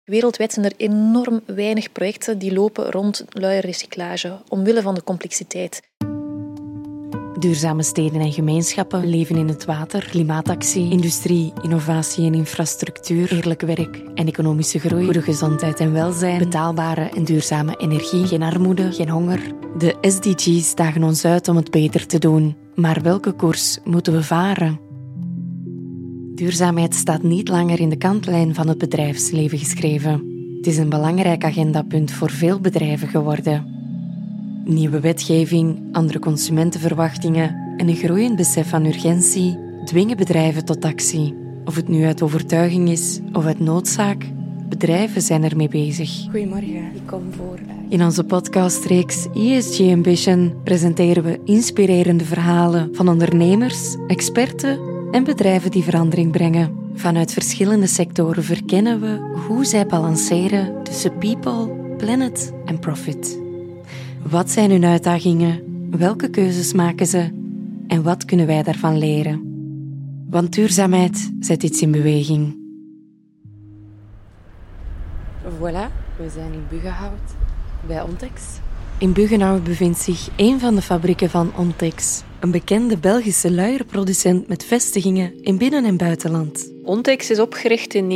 Wereldwijd zijn er enorm weinig projecten die lopen rond luie recyclage, omwille van de complexiteit. Duurzame steden en gemeenschappen, leven in het water, klimaatactie, industrie, innovatie en infrastructuur, eerlijk werk en economische groei, goede gezondheid en welzijn, betaalbare en duurzame energie, geen armoede, geen honger. De SDG's dagen ons uit om het beter te doen. Maar welke koers moeten we varen? Duurzaamheid staat niet langer in de kantlijn van het bedrijfsleven geschreven. Het is een belangrijk agendapunt voor veel bedrijven geworden. Nieuwe wetgeving, andere consumentenverwachtingen en een groeiend besef van urgentie dwingen bedrijven tot actie. Of het nu uit overtuiging is of uit noodzaak, bedrijven zijn ermee bezig. Goedemorgen, ik kom voor. In onze podcastreeks ESG Ambition presenteren we inspirerende verhalen van ondernemers, experten en bedrijven die verandering brengen. Vanuit verschillende sectoren verkennen we hoe zij balanceren tussen people, planet en profit. Wat zijn hun uitdagingen? Welke keuzes maken ze? En wat kunnen wij daarvan leren? Want duurzaamheid zet iets in beweging. Voilà, we zijn in Buggenhout bij Ontex. In Buggenhout bevindt zich een van de fabrieken van Ontex. Een bekende Belgische luierproducent met vestigingen in binnen- en buitenland. Ontex is opgericht in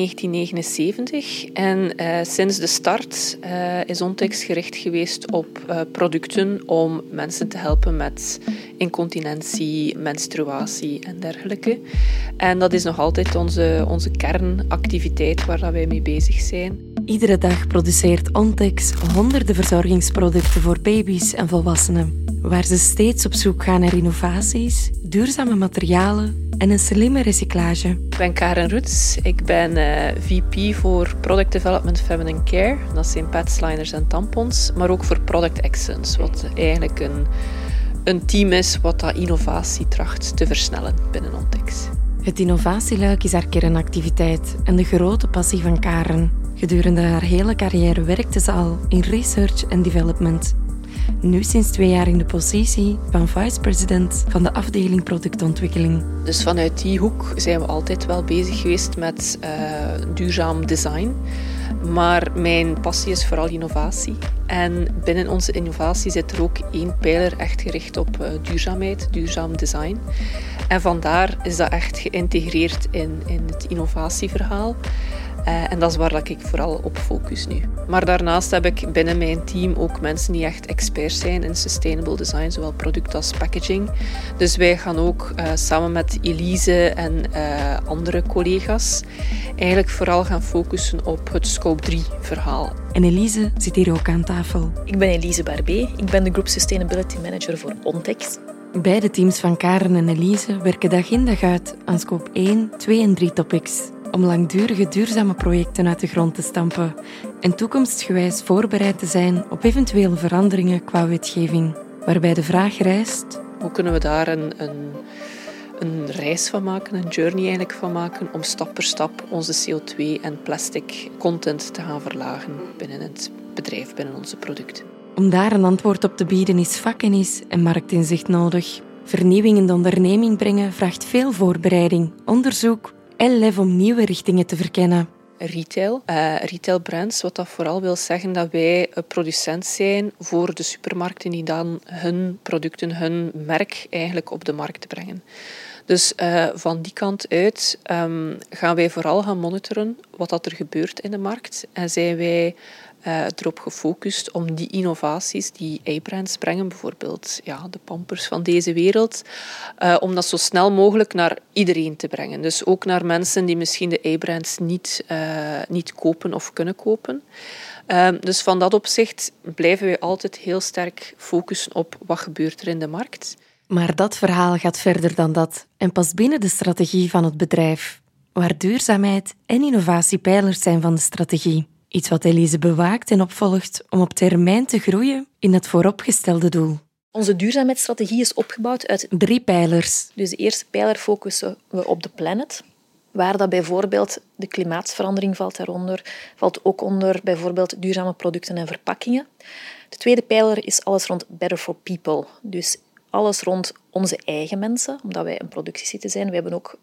1979 en sinds de start is Ontex gericht geweest op producten om mensen te helpen met incontinentie, menstruatie en dergelijke. En dat is nog altijd onze kernactiviteit waar wij mee bezig zijn. Iedere dag produceert Ontex honderden verzorgingsproducten voor baby's en volwassenen, waar ze steeds op zoek gaan naar innovaties, duurzame materialen en een slimme recyclage. Ik ben Karen Roets. Ik ben VP voor Product Development Feminine Care. Dat zijn pads, liners en tampons. Maar ook voor Product Excellence, wat eigenlijk een team is wat dat innovatie tracht te versnellen binnen Ontex. Het innovatieluik is haar kernactiviteit en de grote passie van Karen. Gedurende haar hele carrière werkte ze al in research en development. Nu sinds 2 jaar in de positie van vice-president van de afdeling productontwikkeling. Dus vanuit die hoek zijn we altijd wel bezig geweest met duurzaam design. Maar mijn passie is vooral innovatie. En binnen onze innovatie zit er ook 1 pijler echt gericht op duurzaamheid, duurzaam design. En vandaar is dat echt geïntegreerd in het innovatieverhaal. En dat is waar ik vooral op focus nu. Maar daarnaast heb ik binnen mijn team ook mensen die echt experts zijn in sustainable design, zowel product als packaging. Dus wij gaan ook samen met Elise en andere collega's eigenlijk vooral gaan focussen op het Scope 3 verhaal. En Elise zit hier ook aan tafel. Ik ben Elise Barbé, ik ben de Group Sustainability Manager voor Ontex. Beide teams van Karen en Elise werken dag in dag uit aan Scope 1, 2 en 3 topics. Om langdurige duurzame projecten uit de grond te stampen en toekomstgewijs voorbereid te zijn op eventuele veranderingen qua wetgeving. Waarbij de vraag rijst: hoe kunnen we daar een reis van maken, een journey eigenlijk van maken, om stap per stap onze CO2 en plastic content te gaan verlagen binnen het bedrijf, binnen onze producten. Om daar een antwoord op te bieden is vakkennis en marktinzicht nodig. Vernieuwing in de onderneming brengen vraagt veel voorbereiding, onderzoek en lef om nieuwe richtingen te verkennen. Retail brands, wat dat vooral wil zeggen dat wij een producent zijn voor de supermarkten die dan hun producten, hun merk eigenlijk op de markt brengen. Dus van die kant uit gaan wij vooral gaan monitoren wat dat er gebeurt in de markt en zijn wij erop gefocust om die innovaties die A-brands brengen, bijvoorbeeld de Pampers van deze wereld, om dat zo snel mogelijk naar iedereen te brengen. Dus ook naar mensen die misschien de A-brands niet kopen of kunnen kopen. Dus van dat opzicht blijven wij altijd heel sterk focussen op wat gebeurt er in de markt. Maar dat verhaal gaat verder dan dat en past binnen de strategie van het bedrijf, waar duurzaamheid en innovatie pijlers zijn van de strategie. Iets wat Elise bewaakt en opvolgt om op termijn te groeien in het vooropgestelde doel. Onze duurzaamheidsstrategie is opgebouwd uit 3 pijlers. Dus de eerste pijler focussen we op de planet, waar dat bijvoorbeeld de klimaatsverandering valt daaronder, valt ook onder bijvoorbeeld duurzame producten en verpakkingen. De tweede pijler is alles rond Better for People, dus alles rond onze eigen mensen, omdat wij een productiesite zijn. We hebben ook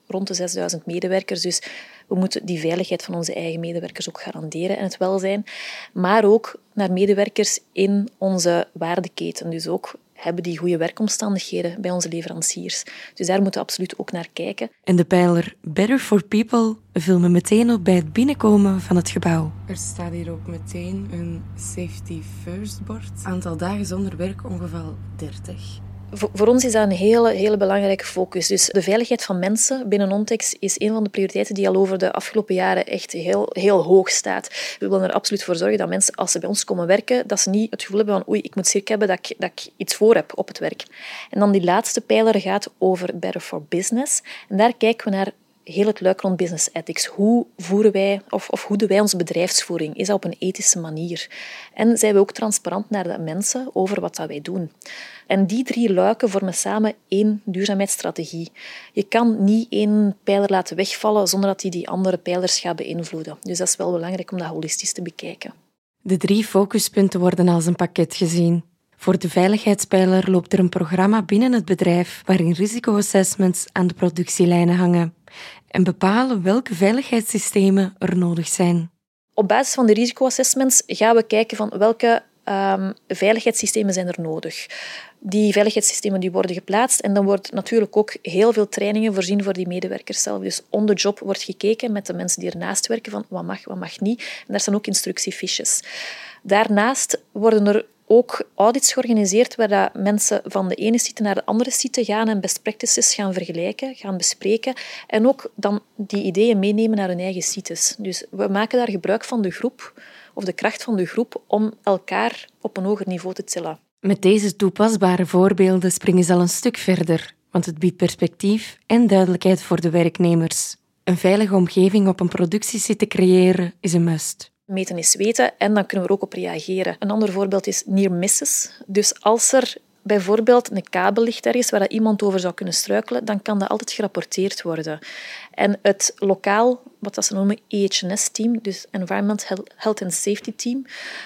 rond de 6000 medewerkers. Dus we moeten die veiligheid van onze eigen medewerkers ook garanderen en het welzijn. Maar ook naar medewerkers in onze waardeketen. Dus ook hebben die goede werkomstandigheden bij onze leveranciers. Dus daar moeten we absoluut ook naar kijken. En de pijler Better for People viel me meteen op bij het binnenkomen van het gebouw. Er staat hier ook meteen een Safety First bord. Aantal dagen zonder werkongeval 30. Voor ons is dat een hele belangrijke focus. Dus de veiligheid van mensen binnen Ontex is een van de prioriteiten die al over de afgelopen jaren echt heel hoog staat. We willen er absoluut voor zorgen dat mensen, als ze bij ons komen werken, dat ze niet het gevoel hebben van oei, ik moet zeker hebben dat ik iets voor heb op het werk. En dan die laatste pijler gaat over Better for Business. En daar kijken we naar heel het luik rond business ethics. Hoe voeren wij, of hoe doen wij onze bedrijfsvoering? Is dat op een ethische manier? En zijn we ook transparant naar de mensen over wat dat wij doen? En die 3 luiken vormen samen 1 duurzaamheidsstrategie. Je kan niet 1 pijler laten wegvallen zonder dat die andere pijlers gaat beïnvloeden. Dus dat is wel belangrijk om dat holistisch te bekijken. De 3 focuspunten worden als een pakket gezien. Voor de veiligheidspijler loopt er een programma binnen het bedrijf waarin risicoassessments aan de productielijnen hangen en bepalen welke veiligheidssystemen er nodig zijn. Op basis van de risicoassessments gaan we kijken van welke veiligheidssystemen zijn er nodig. Die veiligheidssystemen die worden geplaatst en dan wordt natuurlijk ook heel veel trainingen voorzien voor die medewerkers zelf. Dus on the job wordt gekeken met de mensen die ernaast werken van wat mag niet. En daar staan ook instructiefiches. Daarnaast worden er ook audits georganiseerd waar dat mensen van de ene site naar de andere site gaan en best practices gaan vergelijken, gaan bespreken en ook dan die ideeën meenemen naar hun eigen sites. Dus we maken daar gebruik van de groep of de kracht van de groep om elkaar op een hoger niveau te tillen. Met deze toepasbare voorbeelden springen ze al een stuk verder, want het biedt perspectief en duidelijkheid voor de werknemers. Een veilige omgeving op een productiesite creëren is een must. Meten is weten en dan kunnen we er ook op reageren. Een ander voorbeeld is near misses. Dus als er bijvoorbeeld een kabel ligt ergens waar iemand over zou kunnen struikelen, dan kan dat altijd gerapporteerd worden. En het lokaal, wat ze noemen EH&S-team, dus Environment Health and Safety Team,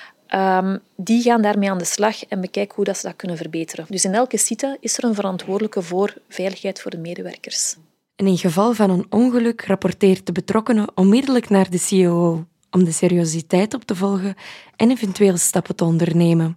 die gaan daarmee aan de slag en bekijken hoe dat ze dat kunnen verbeteren. Dus in elke site is er een verantwoordelijke voor veiligheid voor de medewerkers. En in geval van een ongeluk rapporteert de betrokkenen onmiddellijk naar de COO om de seriositeit op te volgen en eventueel stappen te ondernemen.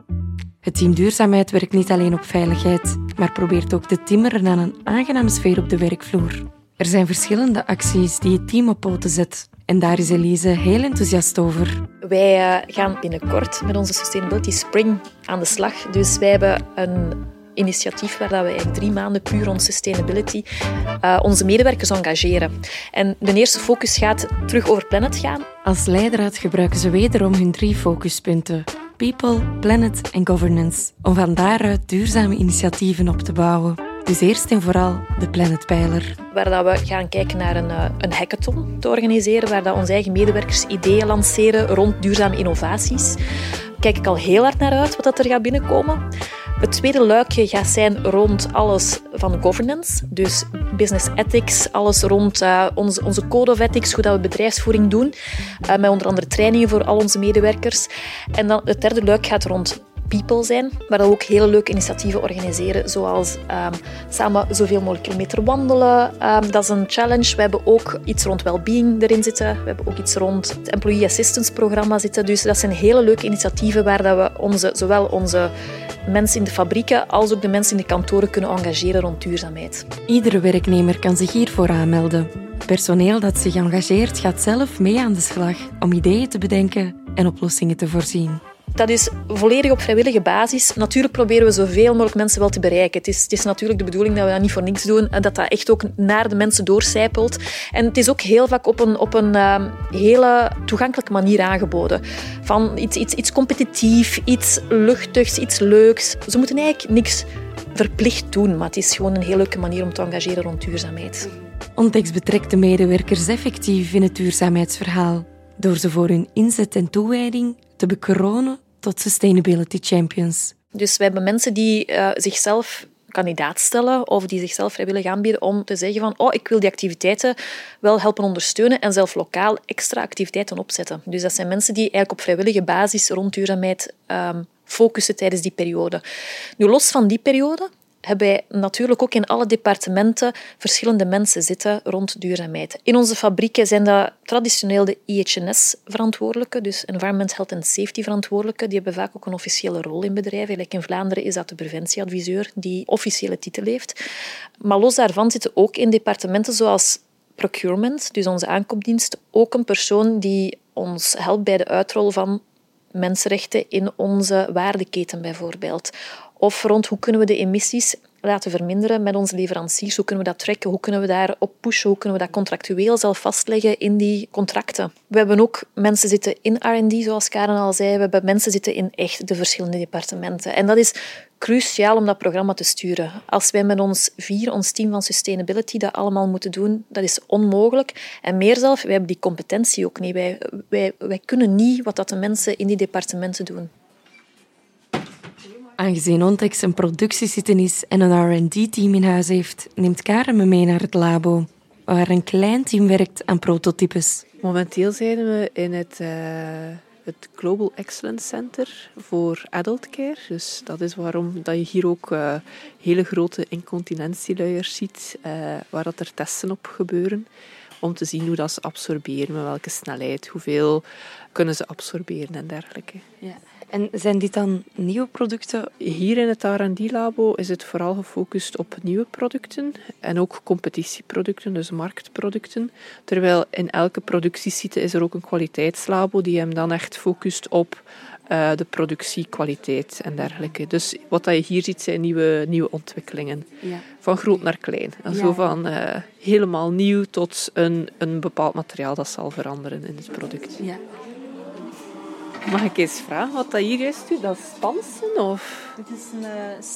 Het team Duurzaamheid werkt niet alleen op veiligheid, maar probeert ook te timmeren aan een aangename sfeer op de werkvloer. Er zijn verschillende acties die het team op poten zet en daar is Elise heel enthousiast over. Wij gaan binnenkort met onze Sustainability Spring aan de slag. Dus wij hebben een initiatief waar we eigenlijk 3 maanden puur rond sustainability onze medewerkers engageren. En de eerste focus gaat terug over planet gaan. Als leidraad gebruiken ze wederom hun 3 focuspunten: people, planet en governance, om van daaruit duurzame initiatieven op te bouwen. Dus eerst en vooral de planetpijler. Waar we gaan kijken naar een hackathon te organiseren, waar onze eigen medewerkers ideeën lanceren rond duurzame innovaties. Daar kijk ik al heel hard naar uit wat er gaat binnenkomen. Het tweede luikje gaat zijn rond alles van governance, dus business ethics, alles rond onze code of ethics, hoe dat we bedrijfsvoering doen, met onder andere trainingen voor al onze medewerkers. En dan het derde luik gaat rond people zijn, waar we ook hele leuke initiatieven organiseren, zoals samen zoveel mogelijk kilometer wandelen. Dat is een challenge. We hebben ook iets rond well-being erin zitten. We hebben ook iets rond het Employee Assistance programma zitten. Dus dat zijn hele leuke initiatieven waar dat we zowel onze mensen in de fabrieken als ook de mensen in de kantoren kunnen engageren rond duurzaamheid. Iedere werknemer kan zich hiervoor aanmelden. Personeel dat zich engageert gaat zelf mee aan de slag om ideeën te bedenken en oplossingen te voorzien. Dat is volledig op vrijwillige basis. Natuurlijk proberen we zoveel mogelijk mensen wel te bereiken. Het is natuurlijk de bedoeling dat we dat niet voor niks doen en dat dat echt ook naar de mensen doorcijpelt. En het is ook heel vaak op een hele toegankelijke manier aangeboden. Van iets competitief, iets luchtigs, iets leuks. Ze moeten eigenlijk niks verplicht doen, maar het is gewoon een heel leuke manier om te engageren rond duurzaamheid. Ontex betrekt de medewerkers effectief in het duurzaamheidsverhaal, door ze voor hun inzet en toewijding te bekronen tot Sustainability Champions. Dus we hebben mensen die zichzelf kandidaat stellen of die zichzelf vrijwillig aanbieden om te zeggen van ik wil die activiteiten wel helpen ondersteunen en zelf lokaal extra activiteiten opzetten. Dus dat zijn mensen die eigenlijk op vrijwillige basis rond duurzaamheid focussen tijdens die periode. Nu, los van die periode hebben wij natuurlijk ook in alle departementen verschillende mensen zitten rond duurzaamheid. In onze fabrieken zijn dat traditioneel de EH&S-verantwoordelijken, dus Environment, Health and Safety verantwoordelijken. Die hebben vaak ook een officiële rol in bedrijven. Like in Vlaanderen is dat de preventieadviseur die officiële titel heeft. Maar los daarvan zitten ook in departementen zoals procurement, dus onze aankoopdienst, ook een persoon die ons helpt bij de uitrol van mensenrechten in onze waardeketen bijvoorbeeld. Of rond hoe kunnen we de emissies laten verminderen met onze leveranciers. Hoe kunnen we dat tracken? Hoe kunnen we daarop pushen? Hoe kunnen we dat contractueel zelf vastleggen in die contracten? We hebben ook mensen zitten in R&D, zoals Karen al zei. We hebben mensen zitten in echt de verschillende departementen. En dat is cruciaal om dat programma te sturen. Als wij met ons team van Sustainability, dat allemaal moeten doen, dat is onmogelijk. En meer zelf, wij hebben die competentie ook niet. Wij kunnen niet wat dat de mensen in die departementen doen. Aangezien Ontex een productiezitten is en een R&D-team in huis heeft, neemt Karen me mee naar het labo, waar een klein team werkt aan prototypes. Momenteel zijn we in het Global Excellence Center voor Adult Care. Dus dat is waarom dat je hier ook hele grote incontinentieluiers ziet, waar dat er testen op gebeuren. Om te zien hoe dat ze absorberen, met welke snelheid, hoeveel kunnen ze absorberen en dergelijke. Ja. En zijn dit dan nieuwe producten? Hier in het R&D-labo is het vooral gefocust op nieuwe producten en ook competitieproducten, dus marktproducten. Terwijl in elke productiesite is er ook een kwaliteitslabo die hem dan echt focust op de productiekwaliteit en dergelijke. Dus wat je hier ziet zijn nieuwe ontwikkelingen. Ja. Van groot naar klein. Ja. Zo van helemaal nieuw tot een bepaald materiaal dat zal veranderen in het product. Ja. Mag ik eens vragen wat dat hier juist doet? Dat is spansen of? Dit is een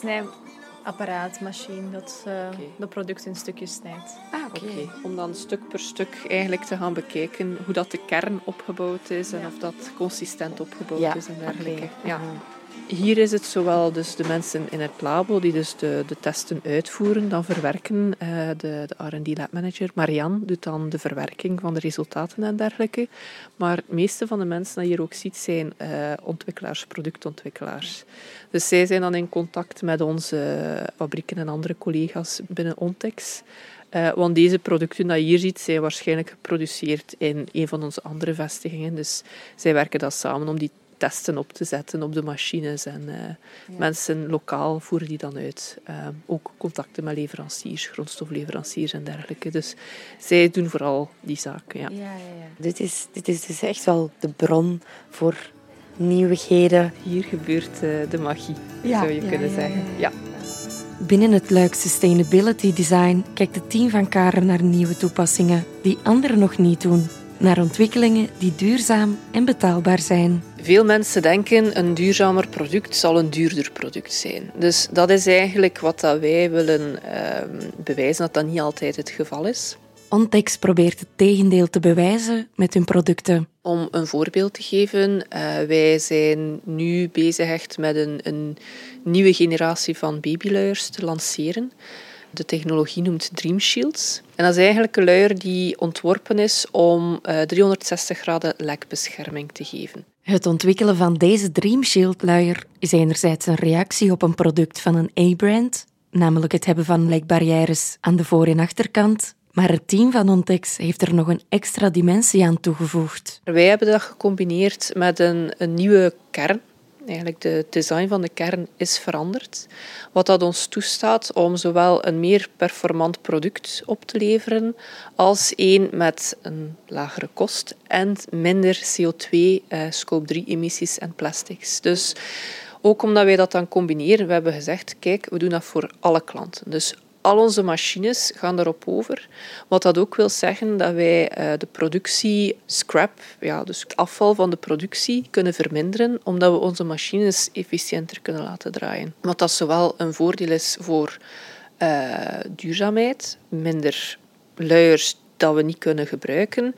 snijapparaatmachine dat de producten in stukjes snijdt. Oké. Om dan stuk per stuk eigenlijk te gaan bekijken hoe dat de kern opgebouwd is en of dat consistent opgebouwd is en dergelijke. Ja. Hier is het zowel dus de mensen in het labo die dus de testen uitvoeren, dan verwerken. De R&D lab manager, Marianne, doet dan de verwerking van de resultaten en dergelijke. Maar het meeste van de mensen die je hier ook ziet zijn ontwikkelaars, productontwikkelaars. Dus zij zijn dan in contact met onze fabrieken en andere collega's binnen Ontex. Want deze producten die je hier ziet, zijn waarschijnlijk geproduceerd in een van onze andere vestigingen. Dus zij werken dat samen om die testen op te zetten op de machines en mensen lokaal voeren die dan uit. Ook contacten met leveranciers, grondstofleveranciers en dergelijke. Dus zij doen vooral die zaken. Ja. Dit is dus echt wel de bron voor nieuwigheden. Hier gebeurt de magie, zou je kunnen zeggen. Ja. Binnen het luik Sustainability Design kijkt het team van Karen naar nieuwe toepassingen die anderen nog niet doen. Naar ontwikkelingen die duurzaam en betaalbaar zijn. Veel mensen denken een duurzamer product zal een duurder product zijn. Dus dat is eigenlijk wat dat wij willen bewijzen, dat dat niet altijd het geval is. Ontex probeert het tegendeel te bewijzen met hun producten. Om een voorbeeld te geven, wij zijn nu bezig echt met een nieuwe generatie van babyluiers te lanceren. De technologie noemt Dream Shields. En dat is eigenlijk een luier die ontworpen is om 360 graden lekbescherming te geven. Het ontwikkelen van deze Dream Shield luier is enerzijds een reactie op een product van een A-brand, namelijk het hebben van lekbarrières aan de voor- en achterkant. Maar het team van Ontex heeft er nog een extra dimensie aan toegevoegd. Wij hebben dat gecombineerd met een nieuwe kern. Eigenlijk de design van de kern is veranderd. Wat dat ons toestaat om zowel een meer performant product op te leveren als één met een lagere kost en minder CO2, scope 3 emissies en plastics. Dus ook omdat wij dat dan combineren, we hebben gezegd, kijk, we doen dat voor alle klanten. Dus al onze machines gaan daarop over. Wat dat ook wil zeggen dat wij de productie scrap, dus het afval van de productie, kunnen verminderen, omdat we onze machines efficiënter kunnen laten draaien. Wat dat zowel een voordeel is voor duurzaamheid, minder luiers dat we niet kunnen gebruiken,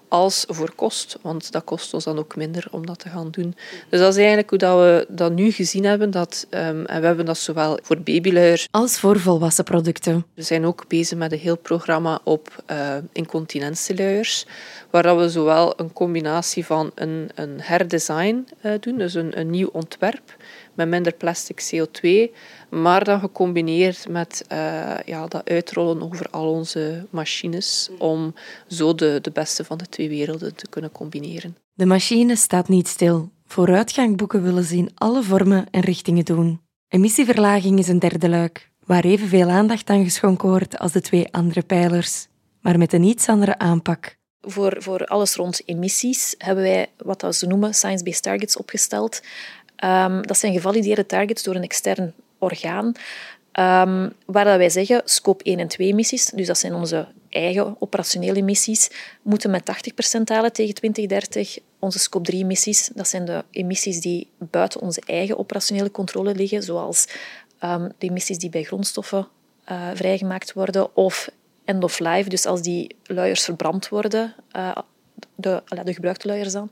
als voor kost, want dat kost ons dan ook minder om dat te gaan doen. Dus dat is eigenlijk hoe dat we dat nu gezien hebben. En we hebben dat zowel voor babyluiers als voor volwassen producten. We zijn ook bezig met een heel programma op incontinentieluiers, waar dat we zowel een combinatie van een herdesign doen, dus een nieuw ontwerp met minder plastic CO2, maar dan gecombineerd met dat uitrollen over al onze machines om zo de beste van de twee werelden te kunnen combineren. De machine staat niet stil. Vooruitgang boeken willen ze in alle vormen en richtingen doen. Emissieverlaging is een derde luik, waar evenveel aandacht aan geschonken wordt als de twee andere pijlers, maar met een iets andere aanpak. Voor alles rond emissies hebben wij wat ze noemen science-based targets opgesteld. Dat zijn gevalideerde targets door een extern orgaan, waar dat wij zeggen, scope 1 en 2 emissies, dus dat zijn onze eigen operationele emissies, moeten met 80% dalen tegen 2030. Onze scope 3 emissies, dat zijn de emissies die buiten onze eigen operationele controle liggen, zoals de emissies die bij grondstoffen vrijgemaakt worden, of end of life, dus als die luiers verbrand worden, de gebruikte luiers dan,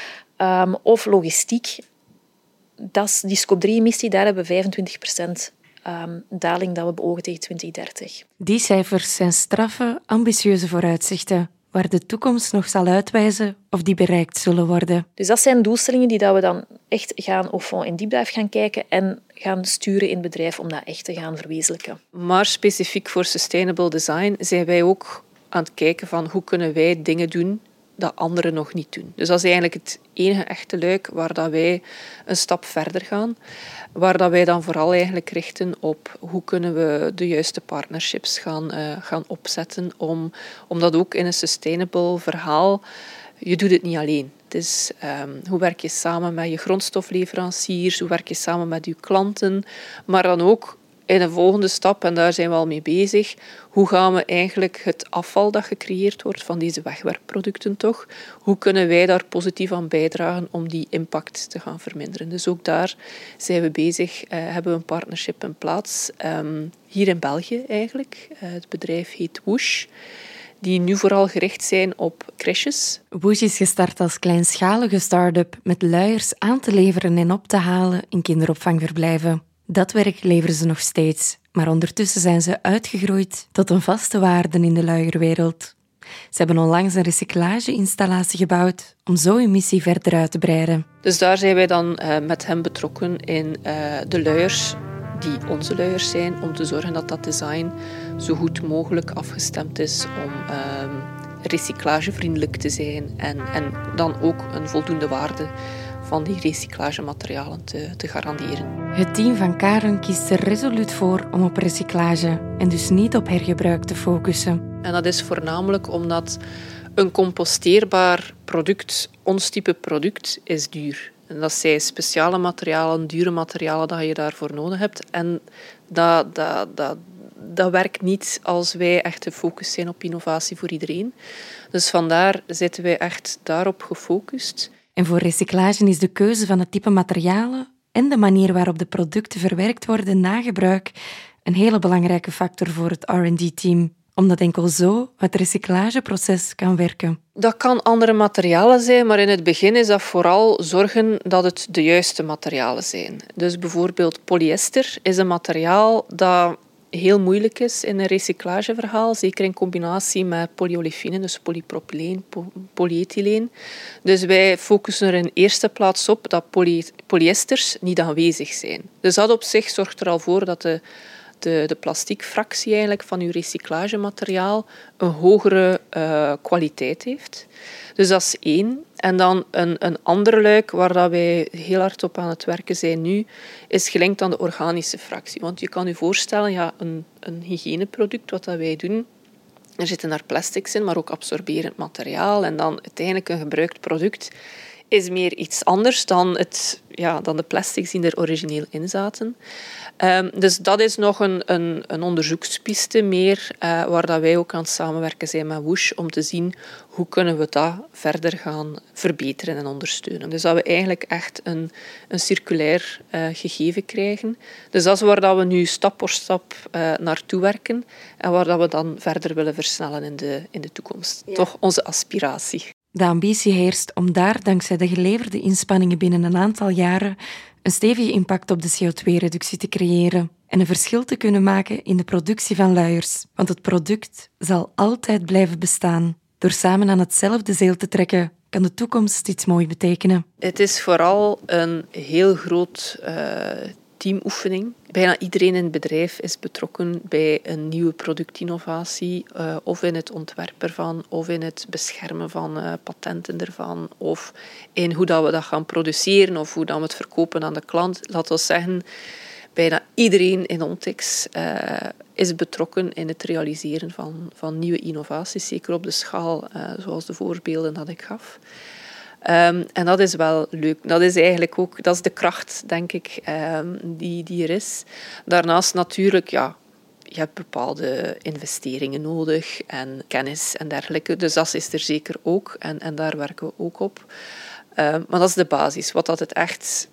of logistiek. Dat is die scope 3-emissie, daar hebben we 25% daling dat we beogen tegen 2030. Die cijfers zijn straffe, ambitieuze vooruitzichten, waar de toekomst nog zal uitwijzen of die bereikt zullen worden. Dus dat zijn doelstellingen die dat we dan echt gaan au fond in diepdive gaan kijken en gaan sturen in het bedrijf om dat echt te gaan verwezenlijken. Maar specifiek voor sustainable design zijn wij ook aan het kijken van hoe kunnen wij dingen doen dat anderen nog niet doen. Dus dat is eigenlijk het enige echte luik waar dat wij een stap verder gaan. Waar dat wij dan vooral eigenlijk richten op hoe kunnen we de juiste partnerships gaan opzetten. Omdat ook in een sustainable verhaal, je doet het niet alleen. Het is hoe werk je samen met je grondstofleveranciers, hoe werk je samen met je klanten, maar dan ook in een volgende stap, en daar zijn we al mee bezig, hoe gaan we eigenlijk het afval dat gecreëerd wordt van deze wegwerpproducten toch, hoe kunnen wij daar positief aan bijdragen om die impact te gaan verminderen. Dus ook daar zijn we bezig, hebben we een partnership in plaats. Hier in België eigenlijk. Het bedrijf heet Woosh, die nu vooral gericht zijn op crèches. Woosh is gestart als kleinschalige start-up met luiers aan te leveren en op te halen in kinderopvangverblijven. Dat werk leveren ze nog steeds, maar ondertussen zijn ze uitgegroeid tot een vaste waarde in de luierwereld. Ze hebben onlangs een recyclageinstallatie gebouwd om zo emissie verder uit te breiden. Dus daar zijn wij dan met hen betrokken in de luiers die onze luiers zijn, om te zorgen dat dat design zo goed mogelijk afgestemd is om recyclagevriendelijk te zijn en dan ook een voldoende waarde van die recyclagematerialen te garanderen. Het team van Karen kiest er resoluut voor om op recyclage en dus niet op hergebruik te focussen. En dat is voornamelijk omdat een composteerbaar product, ons type product, is duur. En dat zijn speciale materialen, dure materialen dat je daarvoor nodig hebt. En dat werkt niet als wij echt gefocust zijn op innovatie voor iedereen. Dus vandaar zitten wij echt daarop gefocust. En voor recyclage is de keuze van het type materialen en de manier waarop de producten verwerkt worden na gebruik een hele belangrijke factor voor het R&D-team, omdat enkel zo het recyclageproces kan werken. Dat kan andere materialen zijn, maar in het begin is dat vooral zorgen dat het de juiste materialen zijn. Dus bijvoorbeeld polyester is een materiaal dat heel moeilijk is in een recyclageverhaal, zeker in combinatie met polyolefinen, dus polypropyleen, polyethyleen. Dus wij focussen er in eerste plaats op dat polyesters niet aanwezig zijn. Dus dat op zich zorgt er al voor dat de plastiekfractie eigenlijk van uw recyclagemateriaal een hogere kwaliteit heeft. Dus dat is één. En dan een andere luik waar dat wij heel hard op aan het werken zijn nu, is gelinkt aan de organische fractie. Want je kan je voorstellen, ja, een hygiëneproduct, wat dat wij doen, er zitten daar plastics in, maar ook absorberend materiaal. En dan uiteindelijk een gebruikt product is meer iets anders dan de plastics die er origineel in zaten. Dus dat is nog een onderzoekspiste meer, waar dat wij ook aan het samenwerken zijn met Woosh, om te zien hoe kunnen we dat verder gaan verbeteren en ondersteunen. Dus dat we eigenlijk echt een circulair gegeven krijgen. Dus dat is waar dat we nu stap voor stap naartoe werken en waar dat we dan verder willen versnellen in de toekomst. Ja. Toch onze aspiratie. De ambitie heerst om daar, dankzij de geleverde inspanningen binnen een aantal jaren, een stevige impact op de CO2-reductie te creëren en een verschil te kunnen maken in de productie van luiers. Want het product zal altijd blijven bestaan. Door samen aan hetzelfde zeel te trekken, kan de toekomst iets moois betekenen. Het is vooral een heel groot teamoefening. Bijna iedereen in het bedrijf is betrokken bij een nieuwe productinnovatie, of in het ontwerp ervan, of in het beschermen van patenten ervan, of in hoe dat we dat gaan produceren, of hoe dat we het verkopen aan de klant. Laten we zeggen, bijna iedereen in Ontex is betrokken in het realiseren van nieuwe innovaties, zeker op de schaal zoals de voorbeelden dat ik gaf. En dat is wel leuk. Dat is eigenlijk ook, dat is de kracht, denk ik, die er is. Daarnaast natuurlijk, ja, je hebt bepaalde investeringen nodig en kennis en dergelijke. Dus dat is er zeker ook en daar werken we ook op. Maar dat is de basis. Wat dat het echt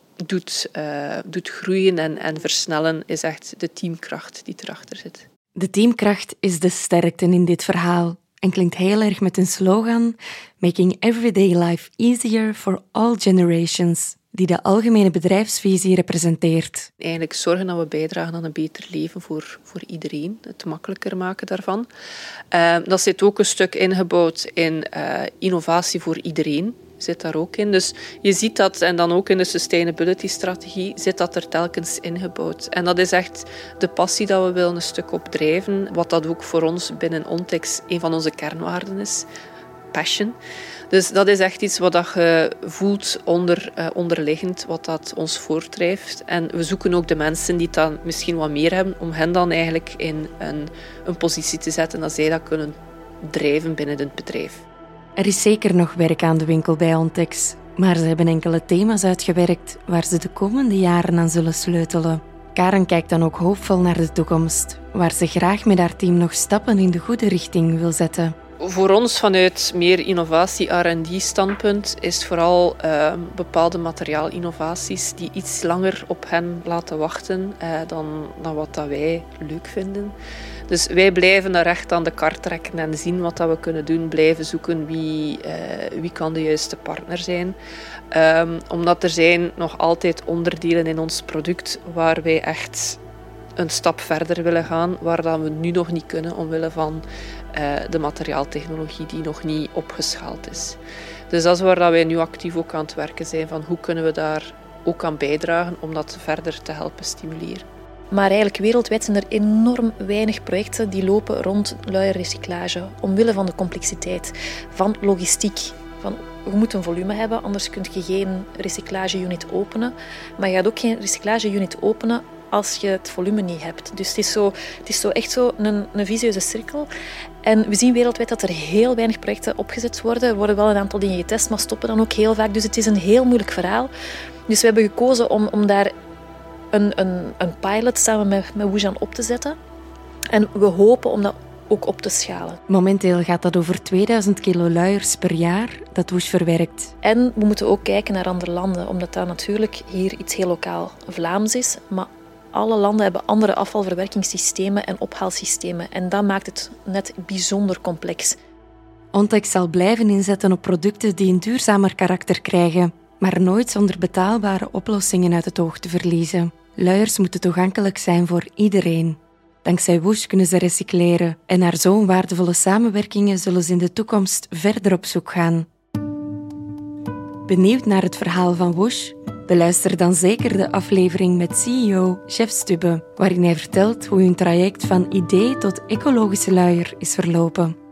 doet groeien en versnellen, is echt de teamkracht die erachter zit. De teamkracht is de sterkte in dit verhaal en klinkt heel erg met een slogan Making Everyday Life Easier for All Generations, die de algemene bedrijfsvisie representeert. Eigenlijk zorgen dat we bijdragen aan een beter leven voor iedereen, het makkelijker maken daarvan. Dat zit ook een stuk ingebouwd in innovatie voor iedereen. Zit daar ook in. Dus je ziet dat, en dan ook in de sustainability-strategie, zit dat er telkens ingebouwd. En dat is echt de passie dat we willen een stuk opdrijven, wat dat ook voor ons binnen Ontex een van onze kernwaarden is. Passion. Dus dat is echt iets wat je voelt onderliggend, wat dat ons voortdrijft. En we zoeken ook de mensen die dat misschien wat meer hebben, om hen dan eigenlijk in een positie te zetten dat zij dat kunnen drijven binnen het bedrijf. Er is zeker nog werk aan de winkel bij Ontex, maar ze hebben enkele thema's uitgewerkt waar ze de komende jaren aan zullen sleutelen. Karen kijkt dan ook hoopvol naar de toekomst, waar ze graag met haar team nog stappen in de goede richting wil zetten. Voor ons vanuit meer innovatie R&D-standpunt is vooral bepaalde materiaalinnovaties die iets langer op hen laten wachten dan wat dat wij leuk vinden. Dus wij blijven daar echt aan de kar trekken en zien wat dat we kunnen doen. Blijven zoeken wie kan de juiste partner zijn. Omdat er zijn nog altijd onderdelen in ons product waar wij echt een stap verder willen gaan, waar dat we nu nog niet kunnen omwille van de materiaaltechnologie die nog niet opgeschaald is. Dus dat is waar dat wij nu actief ook aan het werken zijn, van hoe kunnen we daar ook aan bijdragen om dat verder te helpen stimuleren. Maar eigenlijk wereldwijd zijn er enorm weinig projecten die lopen rond luierrecyclage, omwille van de complexiteit, van logistiek. Je moet een volume hebben, anders kun je geen recyclage-unit openen. Maar je gaat ook geen recyclage-unit openen als je het volume niet hebt. Dus het is echt zo een vicieuze cirkel. En we zien wereldwijd dat er heel weinig projecten opgezet worden. Er worden wel een aantal dingen getest, maar stoppen dan ook heel vaak. Dus het is een heel moeilijk verhaal. Dus we hebben gekozen om daar een pilot samen met Wujan op te zetten. En we hopen om dat ook op te schalen. Momenteel gaat dat over 2000 kilo luiers per jaar dat Wush verwerkt. En we moeten ook kijken naar andere landen, omdat dat natuurlijk hier iets heel lokaal Vlaams is. Maar alle landen hebben andere afvalverwerkingssystemen en ophaalsystemen. En dat maakt het net bijzonder complex. Ontex zal blijven inzetten op producten die een duurzamer karakter krijgen, maar nooit zonder betaalbare oplossingen uit het oog te verliezen. Luiers moeten toegankelijk zijn voor iedereen. Dankzij Wush kunnen ze recycleren en naar zo'n waardevolle samenwerkingen zullen ze in de toekomst verder op zoek gaan. Benieuwd naar het verhaal van Wush? Beluister dan zeker de aflevering met CEO Jeff Stubbe, waarin hij vertelt hoe hun traject van idee tot ecologische luier is verlopen.